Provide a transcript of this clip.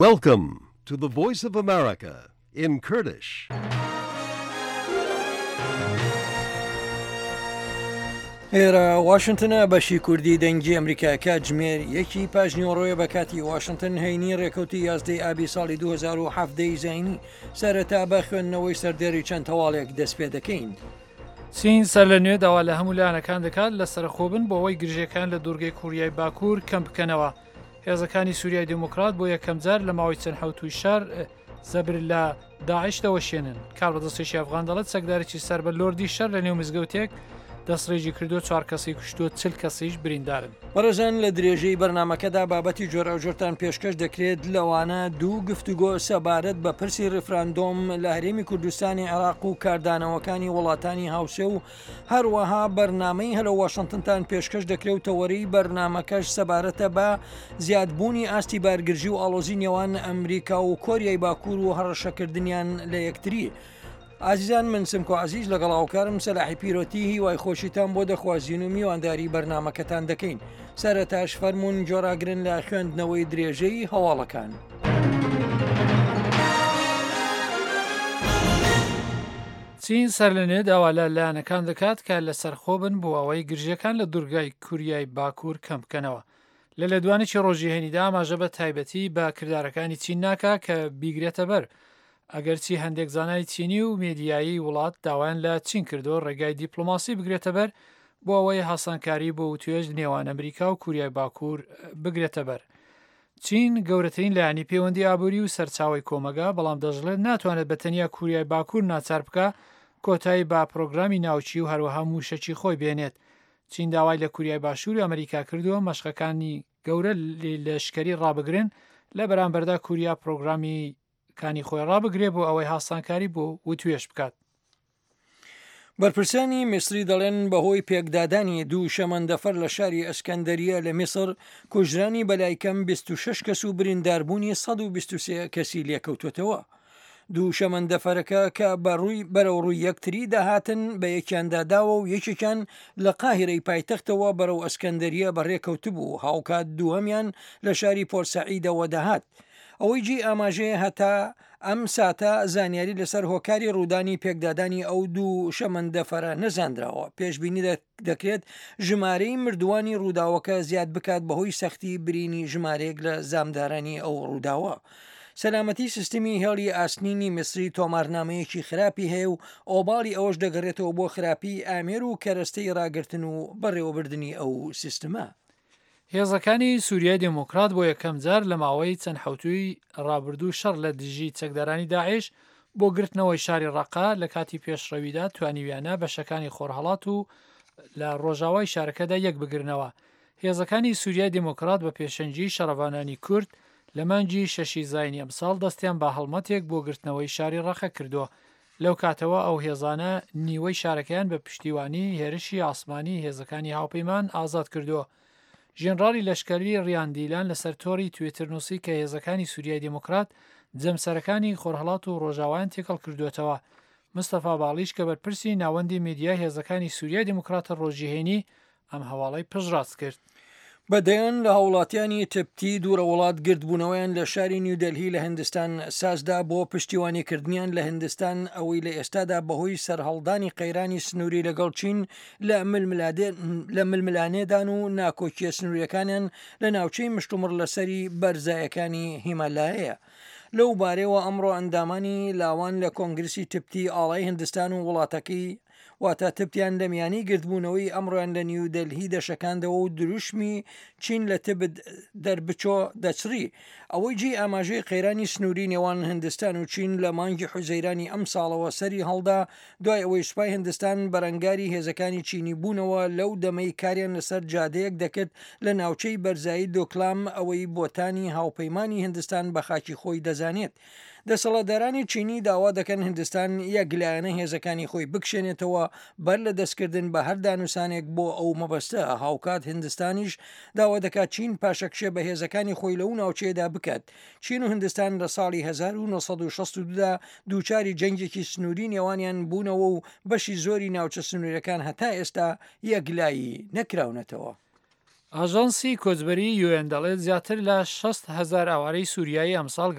Welcome to the Voice of America in Kurdish. ئێرە واشنگتنە بەشی کوردی دەنگی ئەمریکا کاتژمێر یەکی پاژنیۆڕۆیە بە کاتی واشنگتن هەینی ڕێکەوتی یازدەی ئابی ساڵی 2007 زینی سەرەتا بە خوێندنەوەی سەردێری چەند هەواڵێک دەست پێ دەکەین. چین سەر لە نوێ داوا لە هەموو لایەنەکان دەکات لە سەرخۆبن بۆ ئەوەی گرژەکان لە دوورگەی کوریای باکوور کەم بکەنەوە. هێزەکانی سووریای دموکرات بۆ یەکەم جار لە ماوەی چەند حوت و شار زەبر لە داعش دەوەشێنن. کار بەدەستێکی ئەفغان دەڵێت سەگدارێکی سەر بە لۆردی شەر لە نێو مزگەوتێک دەستڕێژی کردو 4 کەسی کوشتووە 40 کەسیش بریندارن. بەڕێزان لە درێژەی بەرنمەکەدا بابەتی جۆرەوجۆرتان پێشکەش دەکرێت لەوانە دوو گفتوگۆ سەبارەت بە پرسی ڕفراندۆم لە هەرێمی کوردستانی عێراق و کاردانەوەکانی وڵاتانی هاوسێ و هەروەها بەرنامەی هەلە واشنگتنتان پێشکەش دەکرێتەوەرەی بەرنمەکەش سەبارەتە بە زیادبوونی ئاستی بارگرژی و ئاڵۆزی نێوان ئەمریکا و کۆریای باکوور و هەڕەشەکردنیان لە یەکتری. ئازیزان من سمکۆ عزیز لەگەڵ هاوکارم سەلاحی پیرۆتی هیوای خۆشیتان بۆ دەخوازیین و میوانداری بەرنمەکەتان دەکەین. سەرەتاش فەرمونون جۆراگرن لە خوێندنەوەی درێژەی هەواڵەکان. چین سەر لە نوێ داوا لە لایەنەکان دەکات کە لە سەرخۆبن بۆ ئەوەی گرژەکان لە دوورگای کوریای باکوور کەم بکەنەوە. لە لێدوانێکی ڕۆژی هێنیدا ئاماژە بە تایبەتی بە کردارەکانی چین ناکا کە بیگرێتە بەر. ئەگەرچی هەندێک زانای چینی و مێدیایی وڵات داوایان لە چین کردو ڕێگای دیپلۆماسی بگرێتە بەر بۆ ئەوەی هاسانکاری بۆ وتوێژ نێوان ئەمریکا و کوریای باکوور بگرێتە بەر. چین گەورەترین لایەنی پەیوەندی ئابووری و سەرچاوی کۆمەگا، بەڵام دەژڵێت ناتوانێت بە تەنیا کوریای باکوور ناچار بکە کۆتایی با پرۆگرامی ناوچی و هەروەها موشەکی خۆی بێنێت. چین داوای لە کوریای باشوور و ئەمریکا کردووە مەشقەکانی گەورە لەشکری ڕابگرن لە بەرامبەردا کوریا پرۆگرامی کانی خۆی ڕابگرێ بۆ ئەوەی هاسانکاری بۆ وتوێش بکات. بەرپرسانی میسری دەڵێن بەهۆی پێکدادانی دوو شەمەندەفەر لە شاری ئەسکەندەریە لە میسر کوژرانی بەلایکەم 26 کەس و برینداربوونی 123 کەسی لێکەوتوێتەوە. دوو شەمەندەفەرەکە کە بەرەو ڕووی یەکتری داهاتن بە یەکیانداداوە و یەکێکیان لە قاهرەی پایتەختەوە بەرەو ئەسکەندەریە بەڕێکەوتبوو. هاوکات دووەمیان لە شاری پۆرسەعیدەوە داهات. ئەوەی جی ئاماژەیە هەتا ئەم ساتە زانیاری لەسەر هۆکاری ڕوودانی پێکدادانی ئەو دوو شەمەندەفەرە نەزانراوە. پێشبینی دەکرێت ژمارەی مردوانی ڕووداوەکە زیاد بکات بەهۆی سەختی برینی ژمارەیەک لە زامدارانی ئەو ڕووداوە. سەلامەتی سیستمی هێڵی ئاسنینی میسری تۆمارنامەیەکی خراپی هەیە و ئۆباڵی ئەوەش دەگەڕێتەوە بۆ خراپی ئامێر و کەرەستەی ڕاگرتن و بەڕێوەبردننی ئەو سیستمە. هێزەکانی سووریای دموکرات بۆ یەکەم جار لە ماوەی چەند حوتوی ڕابردوو شەڕ لە دژی چەکدارانی داعش بۆ گرتنەوەی شاری ڕەقا لە کاتی پێشڕەویدا توانیویانە بەشەکانی خۆرهەڵات و لە ڕۆژاوای شارەکەدا یەک بگرنەوە. هێزەکانی سووریای دموکرات بە پێشەنجی شەڕەوانانی کورد لە مانگی 6 زاینی ئەمساڵ دەستیان بە هەڵمەتێک بۆ گرتنەوەی شاری ڕەقە کردووە. لەو کاتەوە ئەو هێزانە نیوەی شارەکەیان بە پشتیوانی هێرشی ئاسمانی هێزەکانی هاوپەیمان ئازاد کردووە. ژێنڕاڵی لەشکری ڕیاندیلان لەسەر تۆری توێتر نووسی کە هێزەکانی سووریای دموکرات جەمسەرەکانی خۆرهەڵات و ڕۆژاوایان تێکەڵ کردوێتەوە. مستەفا باڵیش کە بەرپرسی ناوەندی میدیا هێزەکانی سووریای دموکراتە ڕۆژیهێنی ئەم هەواڵەی پژڕاست کرد. بەدەیان لە هاوڵاتیانی تبتی دوورە وڵات گردبوونەوەیان لە شاری نیودەلهی لە هندستان سازدا بۆ پشتیوانیکردنیان لە هندستان ئەوەی لە ئێستادا بەهۆی سەرهەڵدانی قەیرانی سنووری لەگەڵ چین لە ململانێدان و ناکۆکیە سنووریەکانیان لە ناوچەی مشتومڕ لەسەری بەرزایەکانی هیمالایەیە. لەو بارەوە ئەمڕۆ ئەندامانی لاوان لە کۆنگرسی تبتی ئاڵای هندستان و وڵاتەکەی واتە تبتیان لە میانی گردبوونەوەی ئەمڕۆیان لە نیودەلهی دەشەکاندەوە و دروشمی چین لە تبت دەربچۆ دەچڕی. ئەوەی جی ئاماژەی قەیرانی سنووری نێوان هندستان و چین لە مانگی حوزەیرانی ئەم ساڵەوە سەری هەڵدا دوای ئەوەی سوپای هندستان بەرەنگاری هێزەکانی چینی بوونەوە لەو دەمەی کاریان لەسەر جادەیەک دەکرد لە ناوچەی بەرزایی دۆکلام ئەوەی بۆتانی هاوپەیمانی هندستان بە خاکی خۆی دەزانێت. دەسەڵاتدارانی چینی داوا دەکەن هندستان یەکلایەنە هێزەکانی خۆی بکشێنێتەوە بەر لە دەستکردن بە هەر دانووسانێک بۆ ئەو مەبەستە. هاوکات هندستانیش داوا دەکات چین پاشەکشێ بە هێزەکانی خۆی لەو ناوچەیەدا بکات. چین و هندستان لە ساڵی 1962دا دووچاری جەنگێکی سنووری نێوانیان بوونەوە و بەشی زۆری ناوچە سنووریەکان هەتا ئێستا یەکلایی نەکراونەتەوە. ئاژانسی کۆچبەری UN دەڵێت زیاتر لە 600,000 ئاوارەی سووریایی ئەمساڵ